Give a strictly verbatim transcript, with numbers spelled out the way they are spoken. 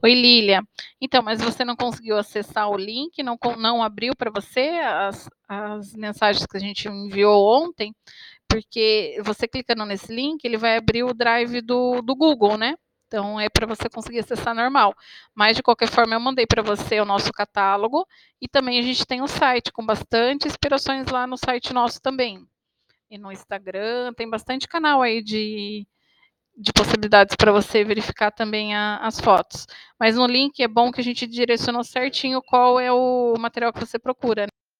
Oi Lilia, então, mas você não conseguiu acessar o link, não con não abriu para você as as mensagens que a gente enviou ontem? Porque você clicando nesse link, ele vai abrir o drive do do Google, né, então é para você conseguir acessar normal. Mas de qualquer forma eu mandei para você o nosso catálogo, e também a gente tem um site com bastante inspirações lá no site nosso também. E no Instagram, tem bastante canal aí de de possibilidades para você verificar também a as fotos. Mas no link é bom que a gente direcionou certinho qual é o material que você procura.